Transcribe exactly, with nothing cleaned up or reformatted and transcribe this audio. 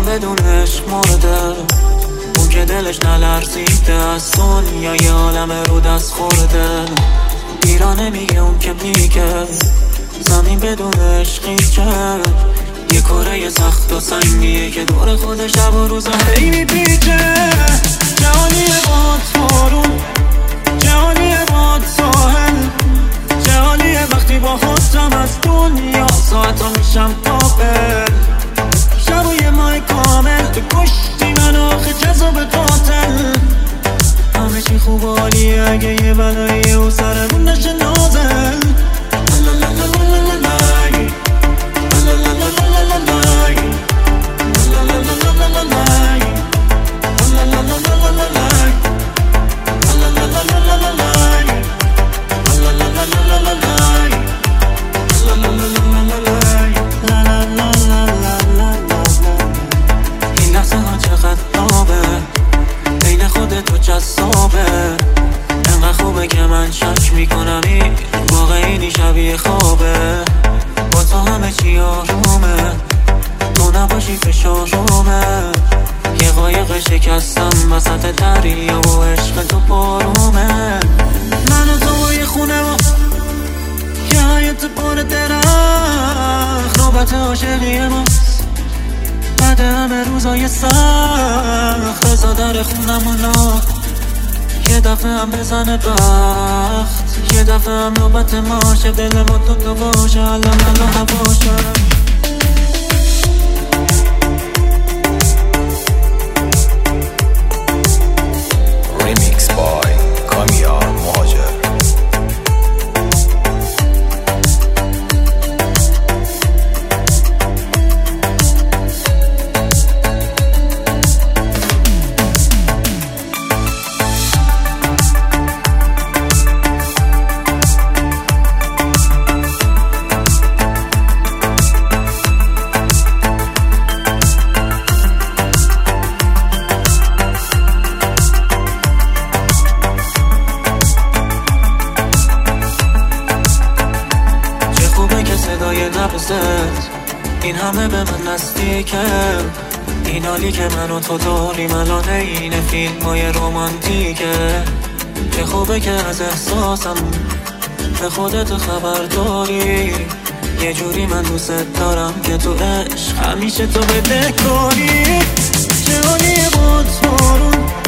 من بدون عشق مرده، اون که دلش نلرزیده از دنیای عالم رو دست خورده. ایرانه میگه اون که میگه زمین بدون عشقی که یه کره سخت و سنگیه که دور خود شب و روز هی میپیچه. جهانیه باد بارون، جهانیه باد ساحل، جهانیه وقتی با خودم از دنیا ساعتا میشم قابل. شب و یه ماه کامل تو کشتی من آخه جذاب قاتل. همه چی خوب و عالیه اگه یه بلاییه و سرمون نشه نازل. این لحظه ها چقدر نابه، بین خودت و جذابه. انقدر خوبه که من شک میکنم این واقعی شبیه خوابه. با تو همه چی آرومه، تو نباشی فشارومه. یه قایق شکستم وسط دریا و عشق تو بارومه. من و تو و یه خونه و یه حیات پر درخت، نوبت عاشقی ماست بعد همه روزای سخت. بزا در خونمونو یه دفعه هم بزنه بخت، یه دفعه هم نوبت ماشه. دل ما تو تو باشه الان الان هواشه. Remix by کامیار مهاجر. این همه به من نزدیکه، این حالی که من و تو داریم الان این فیلم های رومانتیکه. چه خوبه که از احساسم به خودت خبر داری. یه جوری من دوست دارم که تو عشق همیشه تو بده کاری. چه حالیه باد بارون،